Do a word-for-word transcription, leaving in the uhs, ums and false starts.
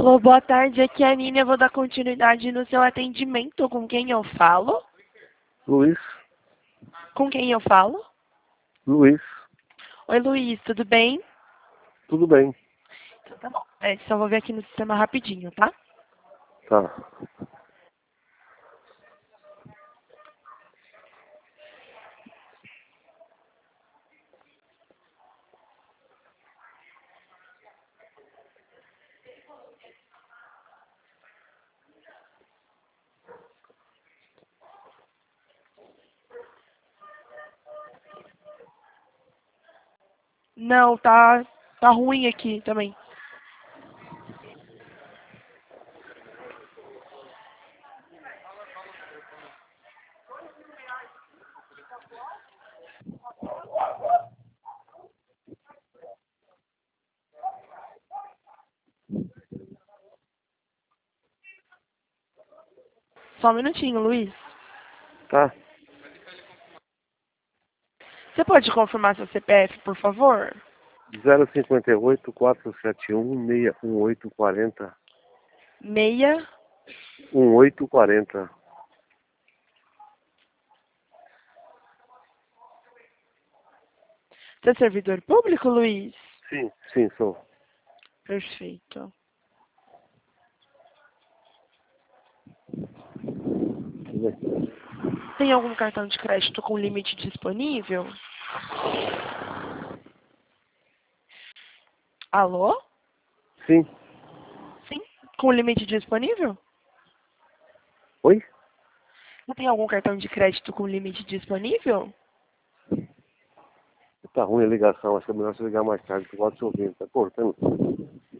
Alô, boa tarde, aqui é a Nina, eu vou dar continuidade no seu atendimento. Com quem eu falo? Luiz. Com quem eu falo? Luiz. Oi, Luiz, tudo bem? Tudo bem. Então tá bom. É, só vou ver aqui no sistema rapidinho, tá? Tá. Não, tá, tá ruim aqui também. Só um minutinho, Luiz. Tá. Você pode confirmar seu C P F, por favor? zero cinquenta e oito, quatrocentos e setenta e um, seiscentos e dezoito, quarenta. Meia. dezoito, quarenta. Você é servidor público, Luiz? Sim, sim, sou. Perfeito. Tem algum cartão de crédito com limite disponível? Alô? Sim. Sim? Com limite disponível? Oi? Você tem algum cartão de crédito com limite disponível? Tá ruim a ligação, acho que é melhor você ligar mais tarde, que eu gosto de ouvir, tá cortando.